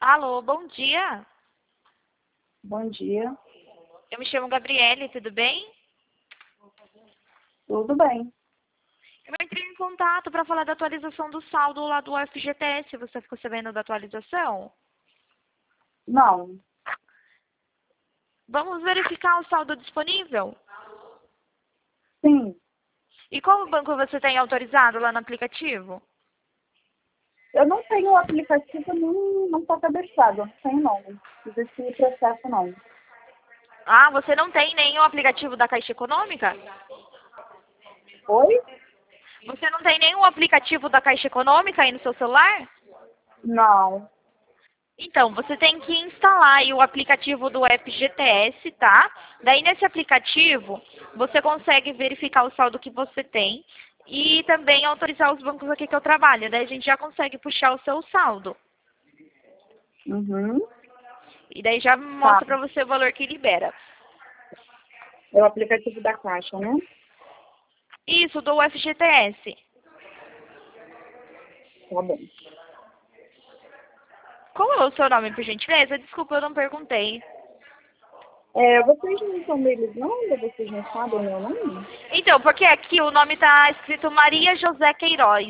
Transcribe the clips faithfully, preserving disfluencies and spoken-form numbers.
Alô, bom dia. Bom dia. Eu me chamo Gabriele, tudo bem? Tudo bem? Eu entrei em contato para falar da atualização do saldo lá do F G T S. Você ficou sabendo da atualização? Não. Vamos verificar o saldo disponível? Sim. E qual banco você tem autorizado lá no aplicativo? Eu não tenho o aplicativo, nem não está cadastrado. Não tenho não. Fiz esse processo não. Ah, você não tem nenhum aplicativo da Caixa Econômica? Oi? Você não tem nenhum aplicativo da Caixa Econômica aí no seu celular? Não. Então, você tem que instalar aí o aplicativo do F G T S, tá? Daí, nesse aplicativo, você consegue verificar o saldo que você tem e também autorizar os bancos aqui que eu trabalho. Daí, a gente já consegue puxar o seu saldo. Uhum. E daí, já Tá. mostra para você o valor que libera. É o aplicativo da Caixa, né? Isso, do F G T S. Tá bom. Qual é o seu nome, por gentileza? Desculpa, eu não perguntei. É, vocês não são deles não? Ou vocês não sabem o meu nome? Então, porque aqui o nome tá escrito Maria José Queiroz.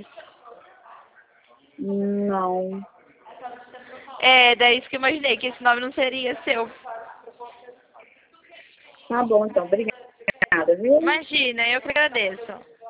Não. É, daí isso que eu imaginei, que esse nome não seria seu. Tá bom, então. Obrigada, viu? Imagina, eu que agradeço.